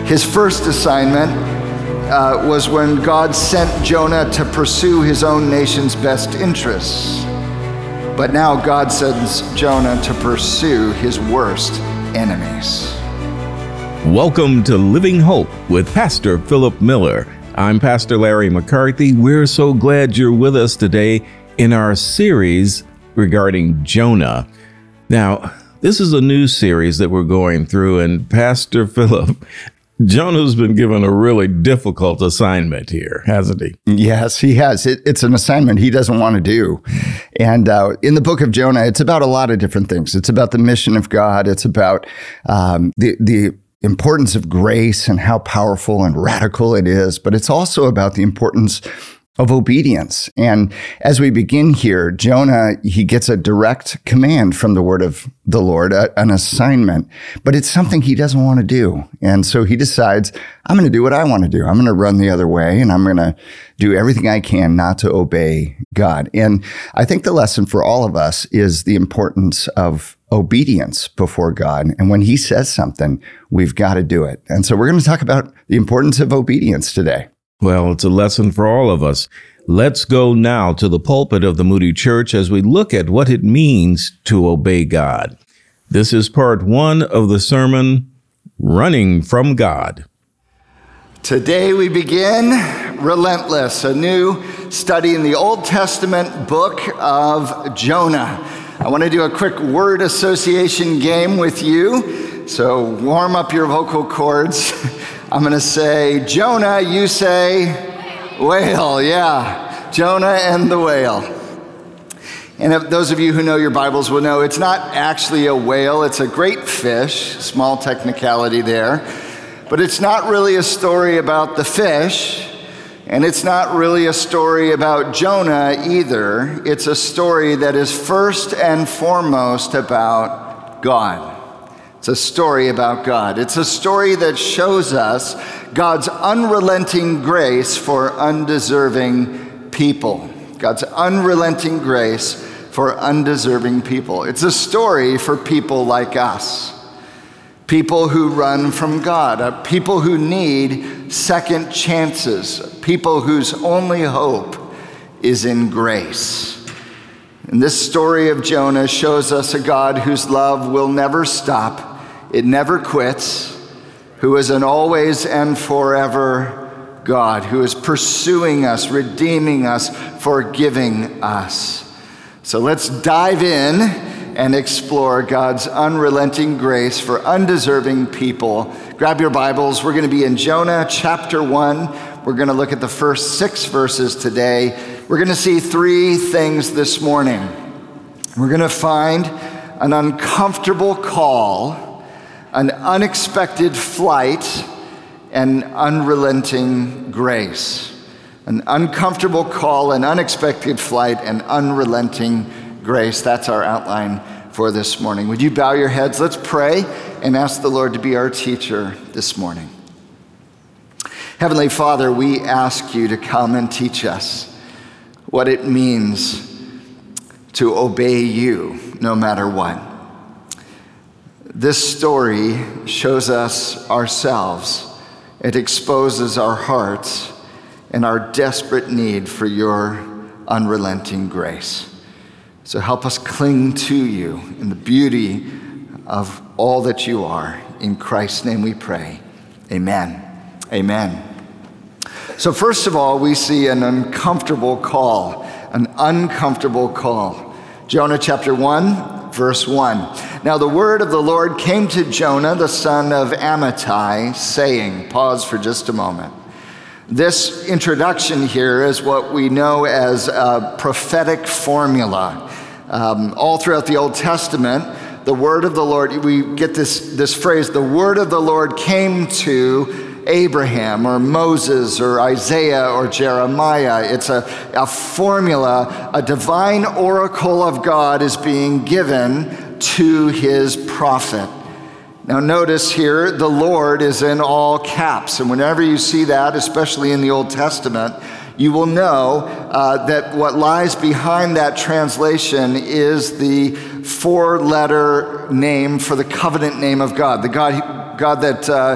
His first assignment was when God sent Jonah to pursue his own nation's best interests. But now God sends Jonah to pursue his worst enemies. Welcome to Living Hope with Pastor Philip Miller. I'm Pastor Larry McCarthy. We're so glad you're with us today in our series regarding Jonah. Now, this is a new series that we're going through, and Pastor Philip, Jonah's been given a really difficult assignment here, hasn't he? Yes, he has. It's an assignment he doesn't want to do. And in the book of Jonah, it's about a lot of different things. It's about the mission of God. It's about the importance of grace and how powerful and radical it is. But it's also about the importance of obedience. And as we begin here, Jonah, he gets a direct command from the word of the Lord, an assignment, but it's something he doesn't want to do. And so he decides, I'm going to do what I want to do. I'm going to run the other way, and I'm going to do everything I can not to obey God. And I think the lesson for all of us is the importance of obedience before God. And when he says something, we've got to do it. And so we're going to talk about the importance of obedience today. Well, it's a lesson for all of us. Let's go now to the pulpit of the Moody Church as we look at what it means to obey God. This is part one of the sermon, Running from God. Today we begin Relentless, a new study in the Old Testament book of Jonah. I want to do a quick word association game with you, so warm up your vocal cords. I'm going to say Jonah, you say whale. Yeah, Jonah and the whale. And if those of you who know your Bibles will know it's not actually a whale, it's a great fish, small technicality there. But it's not really a story about the fish, and it's not really a story about Jonah either. It's a story that is first and foremost about God. It's a story about God. It's a story that shows us God's unrelenting grace for undeserving people. God's unrelenting grace for undeserving people. It's a story for people like us. People who run from God, people who need second chances, people whose only hope is in grace. And this story of Jonah shows us a God whose love will never stop. It never quits, who is an always and forever God, who is pursuing us, redeeming us, forgiving us. So let's dive in and explore God's unrelenting grace for undeserving people. Grab your Bibles. We're going to be in Jonah chapter 1. We're going to look at the first 6 verses today. We're going to see 3 things this morning. We're going to find an uncomfortable call, an unexpected flight, and unrelenting grace. An uncomfortable call, an unexpected flight, and unrelenting grace. That's our outline for this morning. Would you bow your heads? Let's pray and ask the Lord to be our teacher this morning. Heavenly Father, we ask you to come and teach us what it means to obey you no matter what. This story shows us ourselves. It exposes our hearts and our desperate need for your unrelenting grace. So help us cling to you in the beauty of all that you are. In Christ's name we pray. Amen. Amen. So first of all, we see an uncomfortable call. An uncomfortable call. Jonah chapter 1, verse 1. Now the word of the Lord came to Jonah, the son of Amittai, saying, pause for just a moment. This introduction here is what we know as a prophetic formula. All throughout the Old Testament, the word of the Lord, we get this phrase, the word of the Lord came to Abraham or Moses or Isaiah or Jeremiah. It's a formula, a divine oracle of God is being given to his prophet. Now notice here, the Lord is in all caps. And whenever you see that, especially in the Old Testament, you will know that what lies behind that translation is the 4-letter name for the covenant name of God, the God that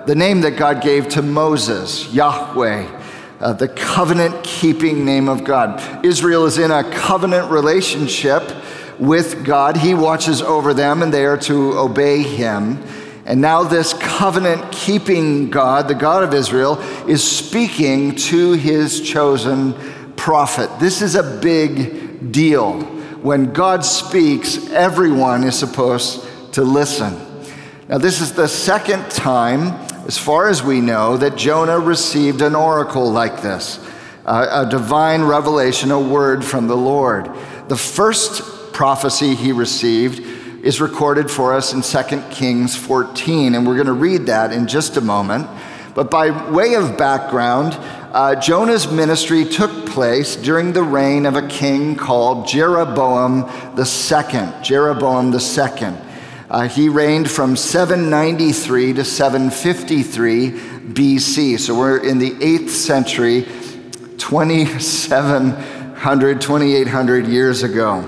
the name that God gave to Moses, Yahweh, the covenant-keeping name of God. Israel is in a covenant relationship with God. He watches over them, and they are to obey him. And now this covenant-keeping God, the God of Israel, is speaking to his chosen prophet. This is a big deal. When God speaks, everyone is supposed to listen. Now, this is the second time, as far as we know, that Jonah received an oracle like this, a divine revelation, a word from the Lord. The first prophecy he received is recorded for us in 2 Kings 14, and we're going to read that in just a moment. But by way of background, Jonah's ministry took place during the reign of a king called Jeroboam II. Jeroboam II. He reigned from 793 to 753 BC. So we're in the 8th century, 2,800 years ago.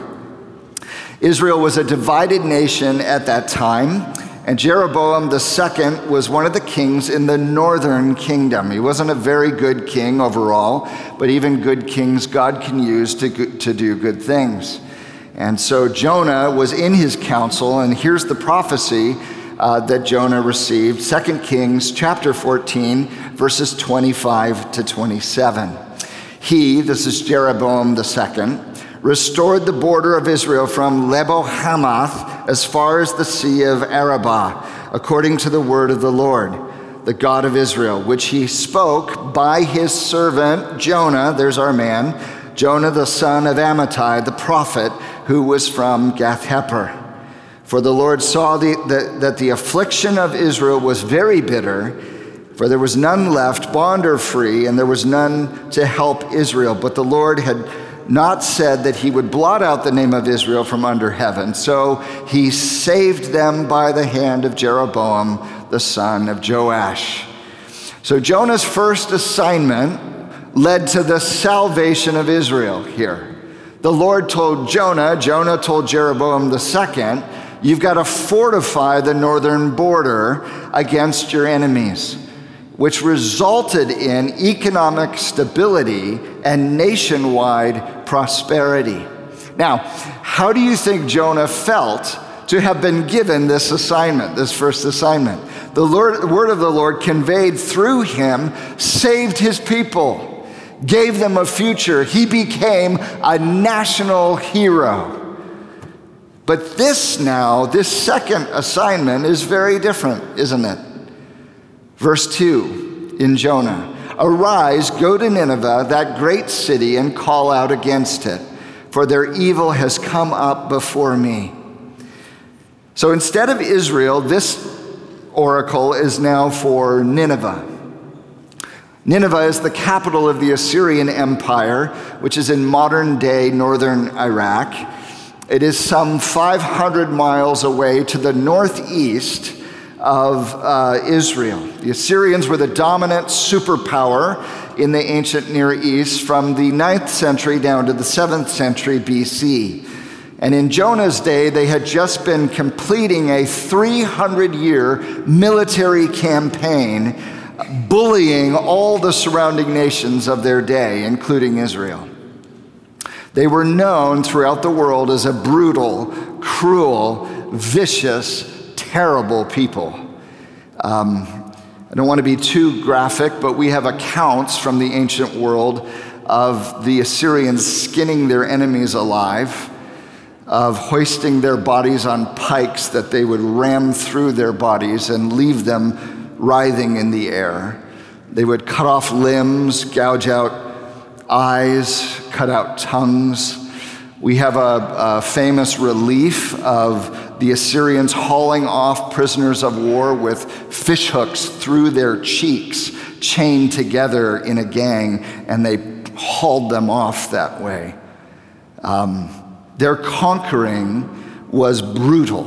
Israel was a divided nation at that time, and Jeroboam II was one of the kings in the northern kingdom. He wasn't a very good king overall, but even good kings God can use to do good things. And so Jonah was in his council, and here's the prophecy that Jonah received, 2 Kings chapter 14, verses 25 to 27. He, this is Jeroboam II, restored the border of Israel from Lebo Hamath as far as the Sea of Arabah, according to the word of the Lord, the God of Israel, which he spoke by his servant Jonah, there's our man, Jonah the son of Amittai, the prophet, who was from Gath-hepher. For the Lord saw that the affliction of Israel was very bitter, for there was none left, bond or free, and there was none to help Israel. But the Lord had not said that he would blot out the name of Israel from under heaven. So he saved them by the hand of Jeroboam, the son of Joash. So Jonah's first assignment led to the salvation of Israel here. The Lord told Jonah told Jeroboam II, you've got to fortify the northern border against your enemies, which resulted in economic stability and nationwide prosperity. Now, how do you think Jonah felt to have been given this assignment, this first assignment? The word of the Lord conveyed through him saved his people, gave them a future. He became a national hero. But this second assignment is very different, isn't it? Verse 2 in Jonah, arise, go to Nineveh, that great city, and call out against it, for their evil has come up before me. So instead of Israel, this oracle is now for Nineveh. Nineveh is the capital of the Assyrian Empire, which is in modern-day northern Iraq. It is some 500 miles away to the northeast of Israel. The Assyrians were the dominant superpower in the ancient Near East from the 9th century down to the 7th century BC. And in Jonah's day, they had just been completing a 300-year military campaign, bullying all the surrounding nations of their day, including Israel. They were known throughout the world as a brutal, cruel, vicious, terrible people. I don't want to be too graphic, but we have accounts from the ancient world of the Assyrians skinning their enemies alive, of hoisting their bodies on pikes that they would ram through their bodies and leave them writhing in the air. They would cut off limbs, gouge out eyes, cut out tongues. We have a famous relief of the Assyrians hauling off prisoners of war with fish hooks through their cheeks, chained together in a gang, and they hauled them off that way. Their conquering was brutal.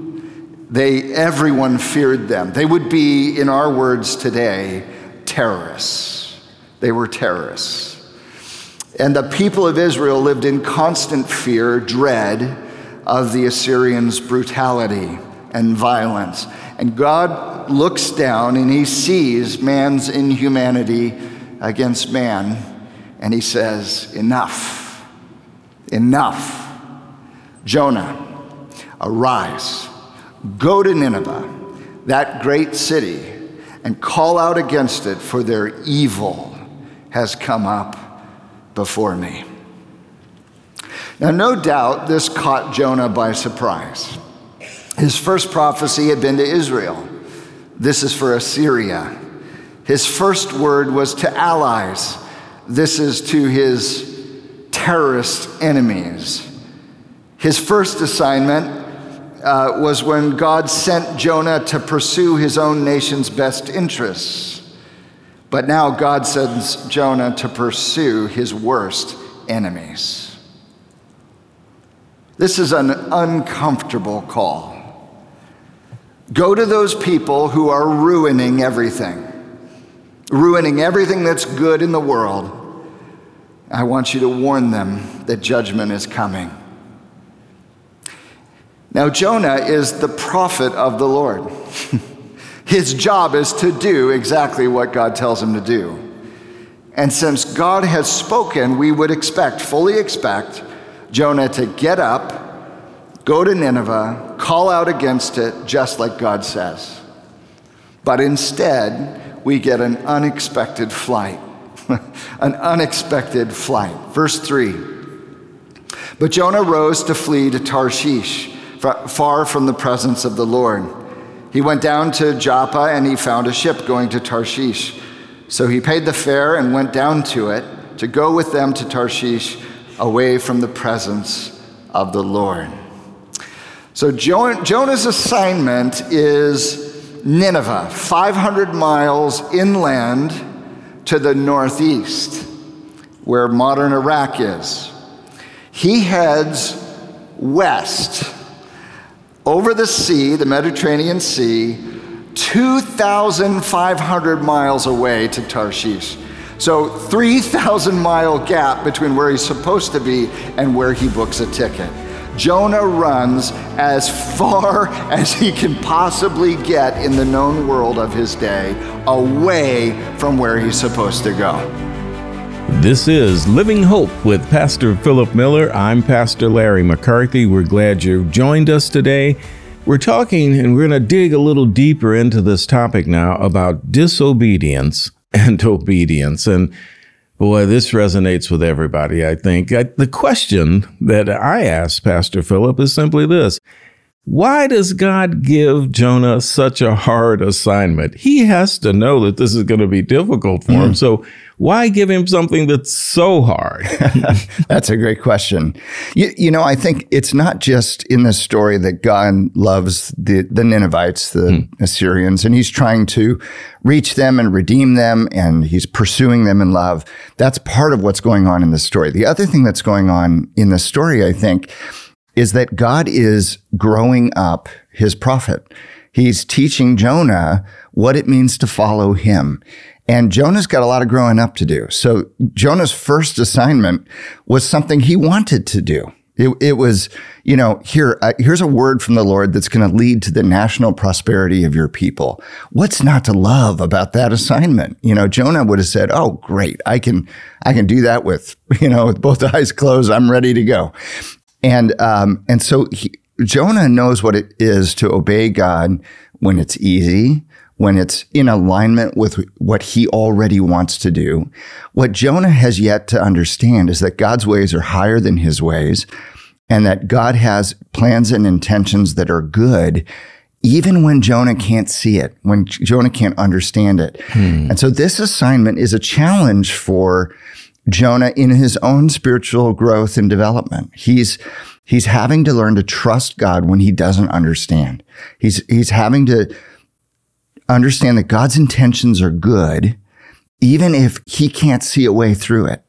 Everyone feared them. They would be, in our words today, terrorists. They were terrorists. And the people of Israel lived in constant fear, dread of the Assyrians' brutality and violence. And God looks down and he sees man's inhumanity against man, and he says, enough, enough. Jonah, arise, go to Nineveh, that great city, and call out against it, for their evil has come up before me. Now, no doubt this caught Jonah by surprise. His first prophecy had been to Israel. This is for Assyria. His first word was to allies. This is to his terrorist enemies. His first assignment was when God sent Jonah to pursue his own nation's best interests. But now God sends Jonah to pursue his worst enemies. This is an uncomfortable call. Go to those people who are ruining everything that's good in the world. I want you to warn them that judgment is coming. Now, Jonah is the prophet of the Lord. His job is to do exactly what God tells him to do. And since God has spoken, we would fully expect Jonah to get up, go to Nineveh, call out against it, just like God says. But instead, we get an unexpected flight. An unexpected flight. Verse 3. But Jonah rose to flee to Tarshish, far from the presence of the Lord. He went down to Joppa, and he found a ship going to Tarshish. So he paid the fare and went down to it to go with them to Tarshish, away from the presence of the Lord. So Jonah's assignment is Nineveh, 500 miles inland to the northeast, where modern Iraq is. He heads west over the sea, the Mediterranean Sea, 2,500 miles away to Tarshish. So 3,000-mile gap between where he's supposed to be and where he books a ticket. Jonah runs as far as he can possibly get in the known world of his day, away from where he's supposed to go. This is Living Hope with Pastor Philip Miller. I'm Pastor Larry McCarthy. We're glad you've joined us today. We're talking, and we're going to dig a little deeper into this topic now about disobedience and obedience. And boy, this resonates with everybody, I think. The question that I asked Pastor Philip is simply this: why does God give Jonah such a hard assignment? He has to know that this is going to be difficult for him. So why give him something that's so hard? That's a great question. You know, I think it's not just in this story that God loves the Ninevites, the Assyrians, and he's trying to reach them and redeem them, and he's pursuing them in love. That's part of what's going on in this story. The other thing that's going on in this story, I think, is that God is growing up his prophet. He's teaching Jonah what it means to follow him. And Jonah's got a lot of growing up to do. So Jonah's first assignment was something he wanted to do. It was, here's a word from the Lord that's going to lead to the national prosperity of your people. What's not to love about that assignment? Jonah would have said, "Oh, great. I can do that with both eyes closed. I'm ready to go." And so Jonah knows what it is to obey God when it's easy, when it's in alignment with what he already wants to do. What Jonah has yet to understand is that God's ways are higher than his ways, and that God has plans and intentions that are good, even when Jonah can't see it, when Jonah can't understand it. And so this assignment is a challenge for Jonah in his own spiritual growth and development. He's having to learn to trust God when he doesn't understand. He's having to understand that God's intentions are good, even if he can't see a way through it.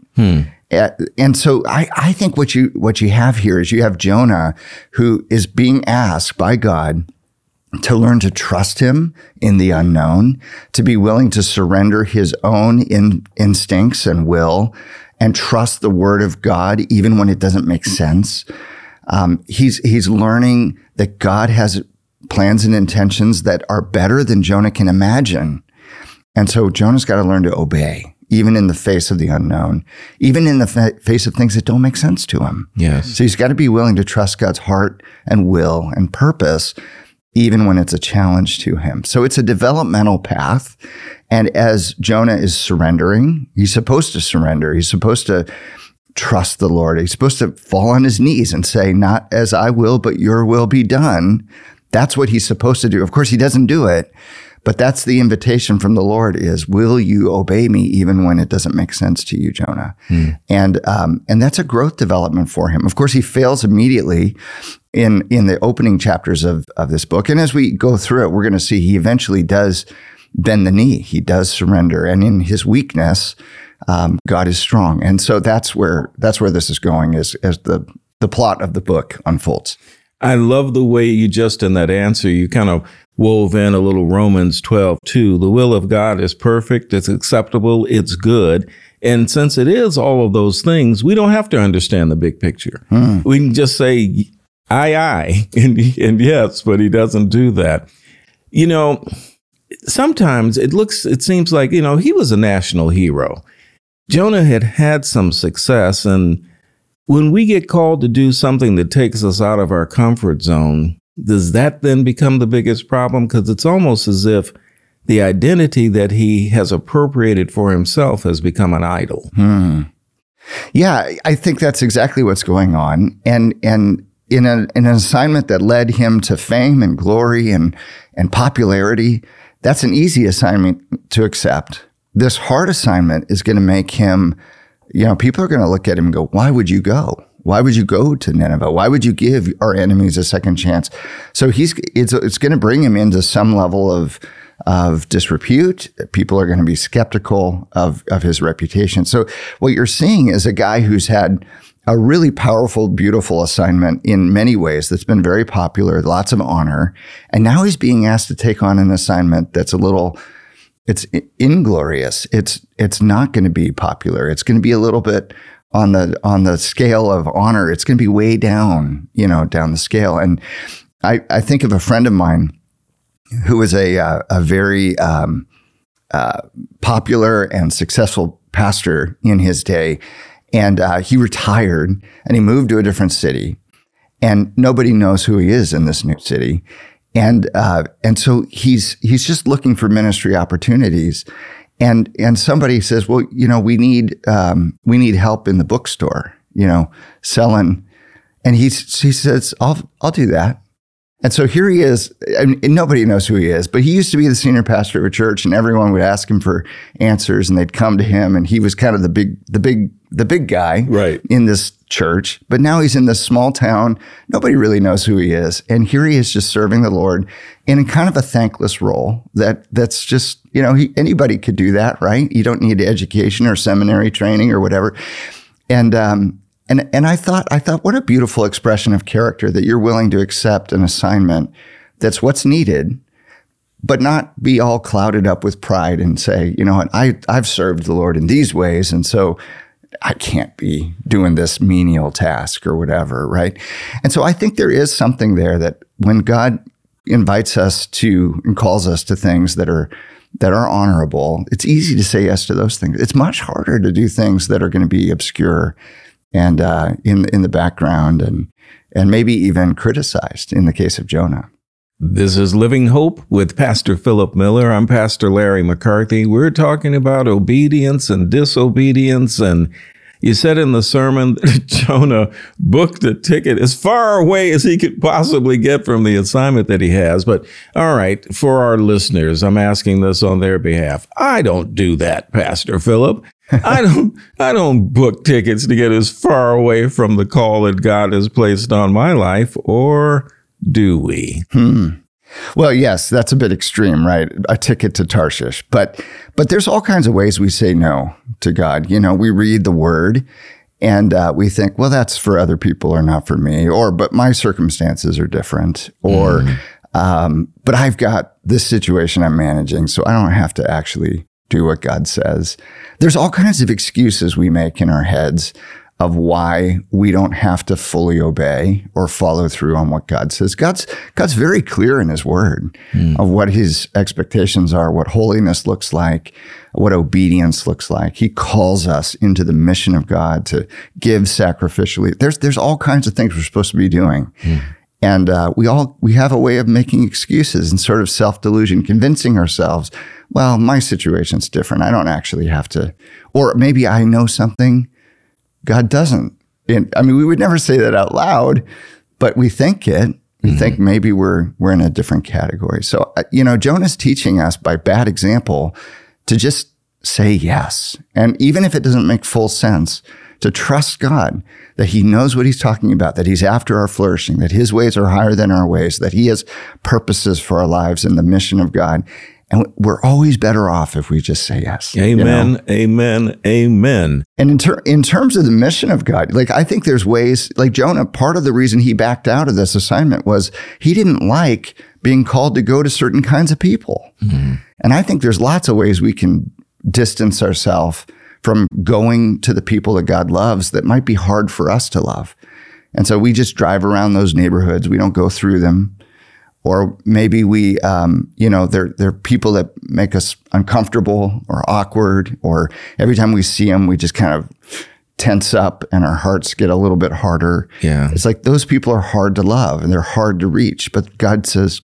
And so I think what you have here is you have Jonah, who is being asked by God to learn to trust him in the unknown, to be willing to surrender his own instincts and will, and trust the word of God even when it doesn't make sense. He's learning that God has plans and intentions that are better than Jonah can imagine. And so Jonah's got to learn to obey, even in the face of the unknown, even in the face of things that don't make sense to him. Yes. So he's got to be willing to trust God's heart and will and purpose, even when it's a challenge to him. So it's a developmental path. And as Jonah is surrendering, he's supposed to surrender. He's supposed to trust the Lord. He's supposed to fall on his knees and say, not as I will, but your will be done. That's what he's supposed to do. Of course, he doesn't do it. But that's the invitation from the Lord is, will you obey me even when it doesn't make sense to you, Jonah? And that's a growth development for him. Of course, he fails immediately in the opening chapters of this book. And as we go through it, we're going to see he eventually does bend the knee. He does surrender. And in his weakness, God is strong. And so that's where this is going as the plot of the book unfolds. I love the way you just in that answer, you kind of wove in a little Romans 12:2. The will of God is perfect, it's acceptable, it's good. And since it is all of those things, we don't have to understand the big picture. We can just say, aye, and yes, but he doesn't do that. You know, sometimes it seems like, you know, he was a national hero. Jonah had some success, and when we get called to do something that takes us out of our comfort zone, does that then become the biggest problem? Because it's almost as if the identity that he has appropriated for himself has become an idol. Yeah, I think that's exactly what's going on. And in an assignment that led him to fame and glory and popularity, that's an easy assignment to accept. This hard assignment is going to make him, you know, people are going to look at him and go, why would you go? Why would you go to Nineveh? Why would you give our enemies a second chance? So it's going to bring him into some level of disrepute. People are going to be skeptical of his reputation. So what you're seeing is a guy who's had a really powerful, beautiful assignment in many ways that's been very popular, lots of honor. And now he's being asked to take on an assignment that's it's inglorious. It's not going to be popular. It's going to be a little bit on the scale of honor. It's going to be way down, down the scale. And I think of a friend of mine who was a very popular and successful pastor in his day. And he retired and he moved to a different city, and nobody knows who he is in this new city. And so he's just looking for ministry opportunities. And somebody says, well, we need help in the bookstore, selling. And he says, I'll do that. And so here he is, and nobody knows who he is, but he used to be the senior pastor of a church, and everyone would ask him for answers, and they'd come to him, and he was kind of the big guy right in this church. But now he's in this small town. Nobody really knows who he is. And here he is just serving the Lord in kind of a thankless role that's just, anybody could do that, right? You don't need education or seminary training or whatever. And I thought, what a beautiful expression of character that you're willing to accept an assignment that's what's needed, but not be all clouded up with pride and say, you know what, I've served the Lord in these ways, and so I can't be doing this menial task or whatever, right? And so I think there is something there that when God invites us to and calls us to things that are honorable, it's easy to say yes to those things. It's much harder to do things that are going to be obscure and in the background and maybe even criticized in the case of Jonah. This is Living Hope with Pastor Philip Miller. I'm Pastor Larry McCarthy. We're talking about obedience and disobedience. And you said in the sermon that Jonah booked a ticket as far away as he could possibly get from the assignment that he has. But all right, for our listeners, I'm asking this on their behalf. I don't do that, Pastor Philip. I don't book tickets to get as far away from the call that God has placed on my life, or do we? Well, yes, that's a bit extreme, right? A ticket to Tarshish. But there's all kinds of ways we say no to God. We read the word and we think, well, that's for other people or not for me, but my circumstances are different, or but I've got this situation I'm managing, so I don't have to actually do what God says. There's all kinds of excuses we make in our heads of why we don't have to fully obey or follow through on what God says. God's very clear in his word of what his expectations are, what holiness looks like, what obedience looks like. He calls us into the mission of God to give sacrificially. There's all kinds of things we're supposed to be doing. And we have a way of making excuses and sort of self-delusion, convincing ourselves, well, my situation's different. I don't actually have to, or maybe I know something God doesn't. We would never say that out loud, but we think it. We think maybe we're in a different category. So, Jonah's teaching us by bad example to just say yes. And even if it doesn't make full sense, to trust God, that he knows what he's talking about, that he's after our flourishing, that his ways are higher than our ways, that he has purposes for our lives and the mission of God. And we're always better off if we just say yes. Amen, amen, amen. And in terms of the mission of God, I think there's ways, like Jonah, part of the reason he backed out of this assignment was he didn't like being called to go to certain kinds of people. And I think there's lots of ways we can distance ourselves from going to the people that God loves that might be hard for us to love. And so we just drive around those neighborhoods. We don't go through them. Or maybe we, they're people that make us uncomfortable or awkward, or every time we see them, we just kind of tense up and our hearts get a little bit harder. Yeah. It's like those people are hard to love and they're hard to reach. But God says,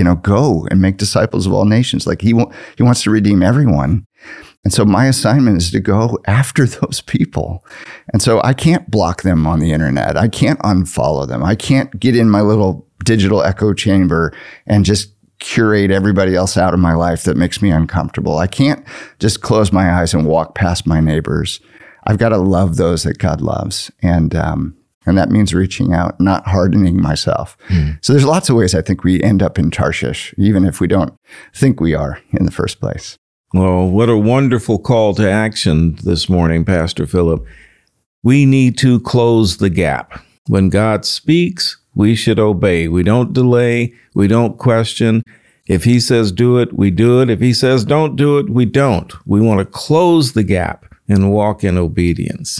go and make disciples of all nations. He wants to redeem everyone. And so my assignment is to go after those people. And so I can't block them on the internet. I can't unfollow them. I can't get in my little digital echo chamber and just curate everybody else out of my life that makes me uncomfortable. I can't just close my eyes and walk past my neighbors. I've got to love those that God loves. And that means reaching out, not hardening myself. So there's lots of ways I think we end up in Tarshish, even if we don't think we are in the first place. Well, what a wonderful call to action this morning, Pastor Philip. We need to close the gap. When God speaks, we should obey. We don't delay. We don't question. If he says do it, we do it. If he says don't do it, we don't. We want to close the gap and walk in obedience.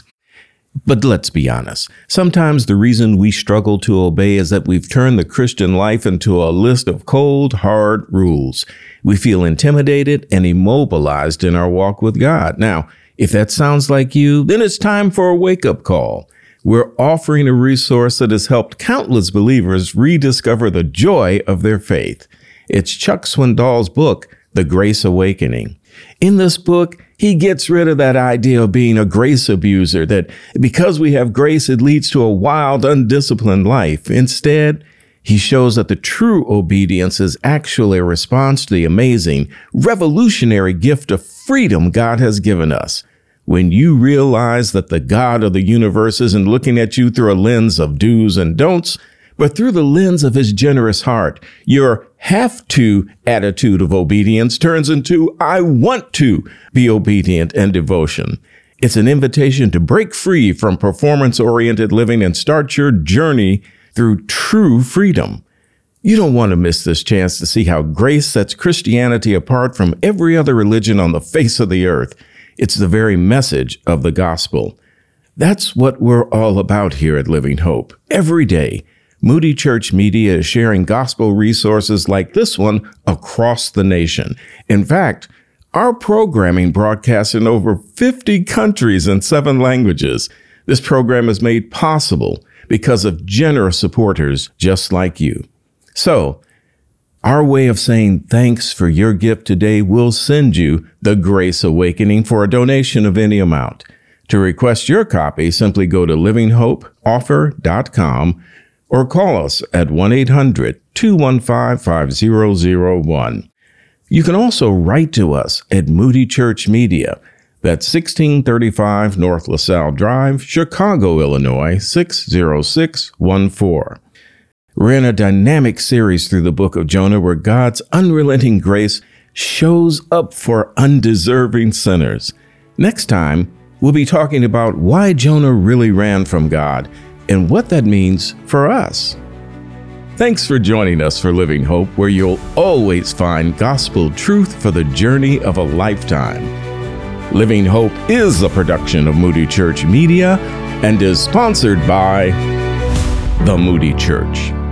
But let's be honest. Sometimes the reason we struggle to obey is that we've turned the Christian life into a list of cold, hard rules. We feel intimidated and immobilized in our walk with God. Now, if that sounds like you, then it's time for a wake-up call. We're offering a resource that has helped countless believers rediscover the joy of their faith. It's Chuck Swindoll's book, The Grace Awakening. In this book, he gets rid of that idea of being a grace abuser, that because we have grace, it leads to a wild, undisciplined life. Instead, he shows that the true obedience is actually a response to the amazing, revolutionary gift of freedom God has given us. When you realize that the God of the universe isn't looking at you through a lens of do's and don'ts, but through the lens of his generous heart, your have to attitude of obedience turns into I want to be obedient and devotion. It's an invitation to break free from performance-oriented living and start your journey through true freedom. You don't want to miss this chance to see how grace sets Christianity apart from every other religion on the face of the earth. It's the very message of the gospel. That's what we're all about here at Living Hope. Every day, Moody Church Media is sharing gospel resources like this one across the nation. In fact, our programming broadcasts in over 50 countries and 7 languages. This program is made possible because of generous supporters just like you. So, our way of saying thanks for your gift today will send you The Grace Awakening for a donation of any amount. To request your copy, simply go to livinghopeoffer.com or call us at 1-800-215-5001. You can also write to us at Moody Church Media. That's 1635 North LaSalle Drive, Chicago, Illinois, 60614. We're in a dynamic series through the book of Jonah where God's unrelenting grace shows up for undeserving sinners. Next time, we'll be talking about why Jonah really ran from God and what that means for us. Thanks for joining us for Living Hope, where you'll always find gospel truth for the journey of a lifetime. Living Hope is a production of Moody Church Media and is sponsored by the Moody Church.